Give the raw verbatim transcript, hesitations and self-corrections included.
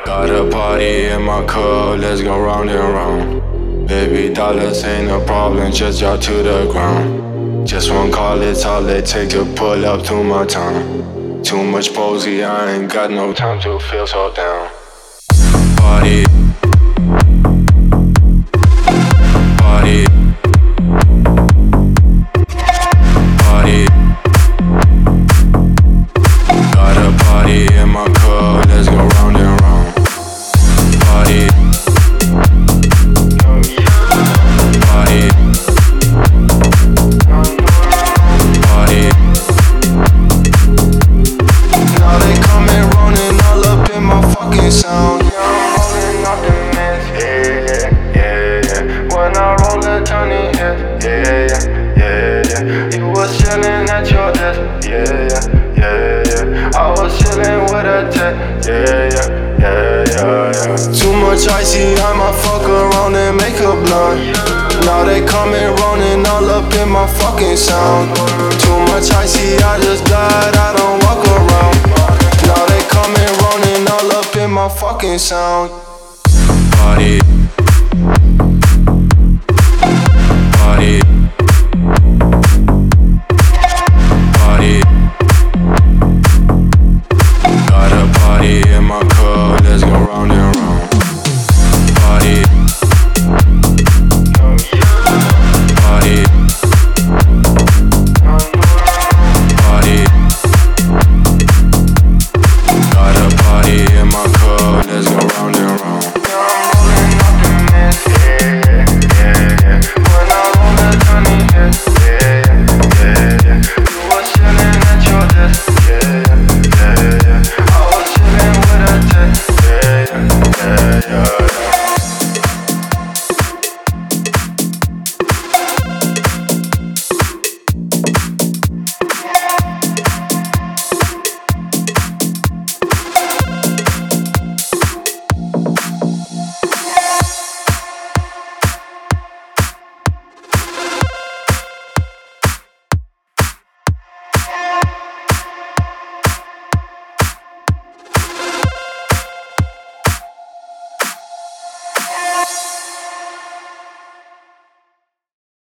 Got a party in my car, let's go round and round. Baby dollars ain't a problem, just drop to the ground. Just one call, it's all it take to pull up to my town. Too much posy, I ain't got no time to feel so down. Party, party, party. Got a party in my car, let's go round and round. Party, party, party. Now they coming running all up in my fucking sound. Yeah, I'm rolling off the mess, yeah, yeah, yeah. When I roll it, turn it, yeah, yeah, yeah, yeah. You was chillin' at your desk, yeah, yeah, yeah, yeah. I was chillin' with a tech, yeah, yeah, yeah, yeah, yeah. Too much icy, I might fuck around and make a blunt. Now they coming running all up in my fucking sound. Too much icy, I just died, I don't walk around. Now they coming running all up in my fucking sound. Party.